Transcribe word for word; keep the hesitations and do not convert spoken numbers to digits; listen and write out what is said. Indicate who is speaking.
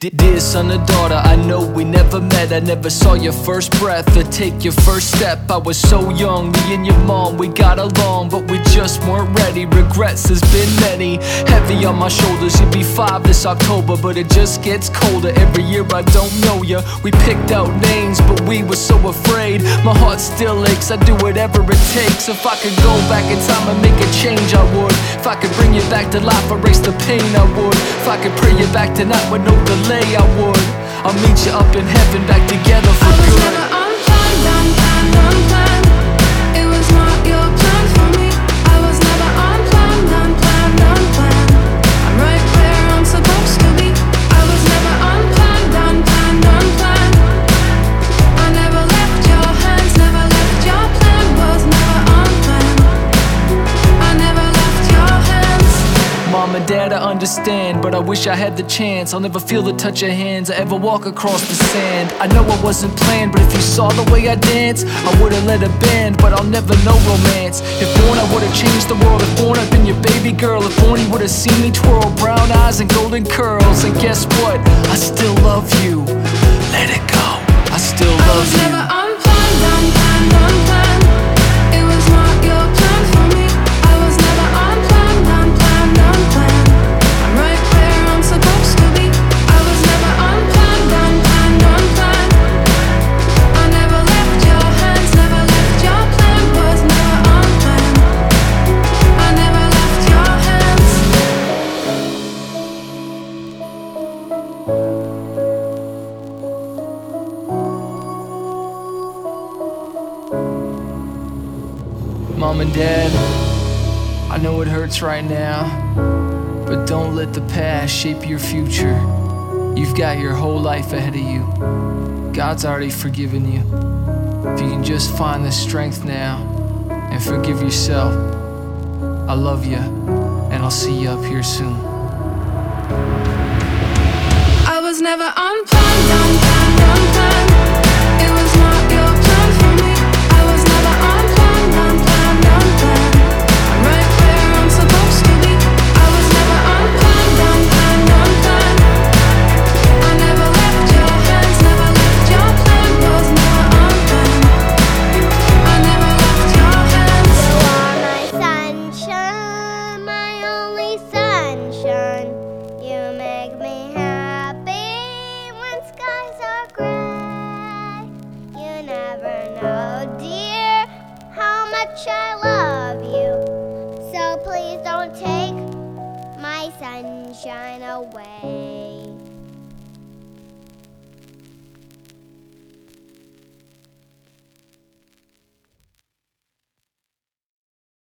Speaker 1: Dear son or daughter, I know we never met. I never saw your first breath or take your first step. I was so young, me and your mom, we got along, but we just weren't ready. Regrets, there's been many, heavy on my shoulders. You'll be five this October, but it just gets colder. Every year I don't know ya. We picked out names, but we were so afraid. My heart still aches, I do whatever it takes. If I could go back in time and make a change, I would. If I could bring you back to life, erase the pain, I would. If I could pray you back tonight with no delay, I would. I'll meet you up in heaven, back together for
Speaker 2: I was
Speaker 1: good.
Speaker 2: never unplanned, unplanned, unplanned. It was not your plan for me. I was never unplanned, unplanned, unplanned. I'm right where I'm supposed to be. I was never unplanned, unplanned, unplanned. I never left your hands, never left your plan. Was never unplanned. I never left your hands.
Speaker 1: Mom and Dad, I understand, but I wish I had the chance. I'll never feel the touch of hands or ever walk across the sand. I know I wasn't planned, but if you saw the way I dance, I would've let it bend, but I'll never know romance. If born, I would've changed the world. If born, I've been your baby girl. If born, you would've seen me twirl brown eyes and golden curls. And guess what? I still love you. Let it go. I still
Speaker 2: I
Speaker 1: love
Speaker 2: was
Speaker 1: you.
Speaker 2: never unplanned, unplanned, unplanned. It was not your plan for me. I was never unplanned, unplanned, unplanned. I'm right where I'm supposed to be. I was never unplanned, unplanned, unplanned. I never left your hands, never left your plan. Was never unplanned. I never left your hands.
Speaker 1: Mom and Dad, I know it hurts right now, but don't let the past shape your future. You've got your whole life ahead of you. God's already forgiven you. If you can just find the strength now and forgive yourself, I love you, and I'll see you up here soon.
Speaker 2: I was never unplanned, unplanned, unplanned. It was not your plan for me. I was never unplanned, unplanned, unplanned. I'm right where I'm supposed to be. I was never unplanned, unplanned, unplanned. I never left your hands, never left your plan. Was never unplanned. I never left your hands.
Speaker 3: You are my sunshine, my only sunshine. You make me happy when skies are gray. You never know, dear, how much I love you. So please don't take my sunshine away.